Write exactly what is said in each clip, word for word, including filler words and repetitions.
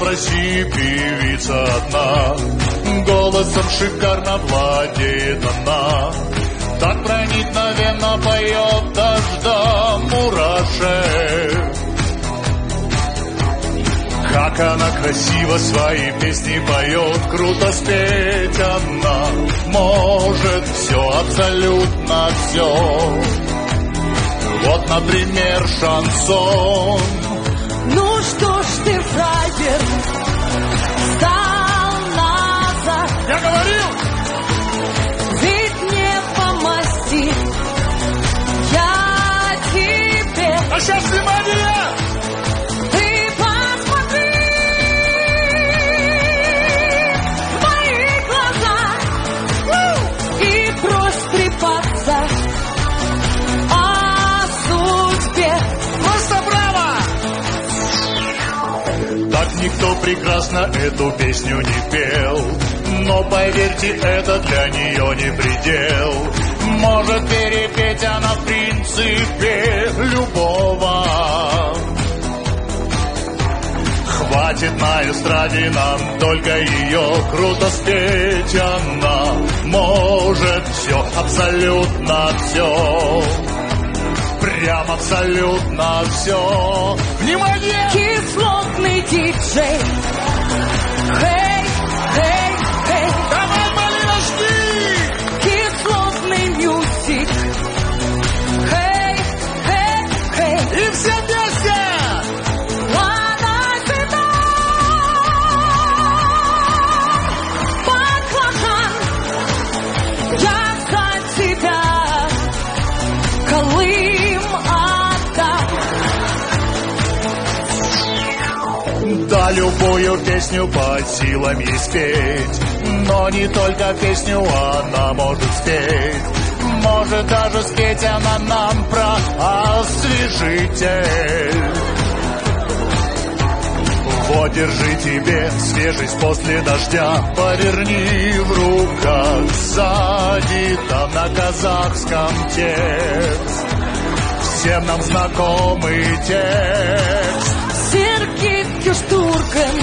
спроси, певица одна, голосом шикарно владеет она. Так проникновенно поет дождя мурашек. Как она красиво свои песни поет, круто спеть она может все, абсолютно все. Вот, например, шансон. Ну что ж ты, фраер, стал назад. Я говорил! Ведь не по масти я тебе. А сейчас внимание! Ты посмотри в мои глаза и брось трепаться о судьбе. Просто браво! Так никто прекрасно эту песню не пел. Но поверьте, это для нее не предел. Может перепеть она в принципе любого. Хватит на эстраде нам только ее, круто спеть она может все, абсолютно все. Прям абсолютно все. Внимание! Кислотный диджей. Хей, хей, хей. Давай, малиночки! Кислотный мюзик. Хей, хей, хей. И все вместе! Баклажан, я за тебя Колым отдам. Да, любую песню под силам ей спеть. Но не только песню она может спеть. Может даже спеть она нам про освежитель. Вот, держи тебе свежесть после дождя. Поверни в руках сзади, там на казахском текст. Всем нам знакомый текст. Сергей Кюштурген,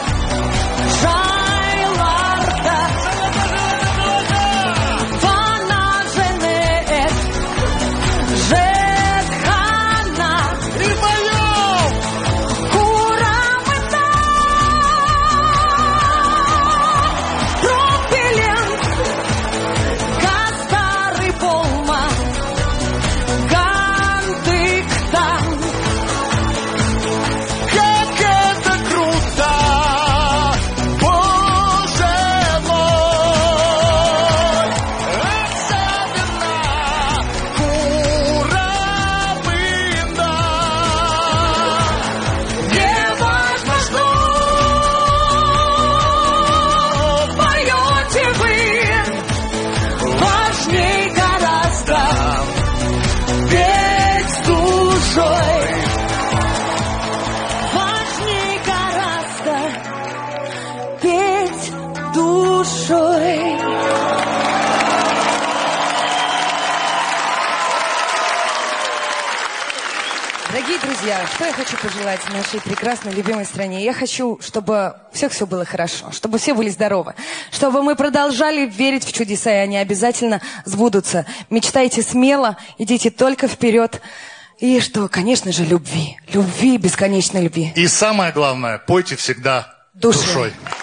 Жайларда, Вана Женет, Жетхана, И поем! Курамыта, Пропеллент, Гастары Болма, Гандыктан. Как это круто! Боже мой! Особенно Курамында! Неважно, что поете вы, важней гораздо петь душой. Важней гораздо петь душой. Дорогие друзья, что я хочу пожелать нашей прекрасной, любимой стране? Я хочу, чтобы у всех все было хорошо, чтобы все были здоровы, чтобы мы продолжали верить в чудеса, и они обязательно сбудутся. Мечтайте смело, идите только вперед. И что, конечно же, любви. Любви, бесконечной любви. И самое главное, пойте всегда Душой. душой.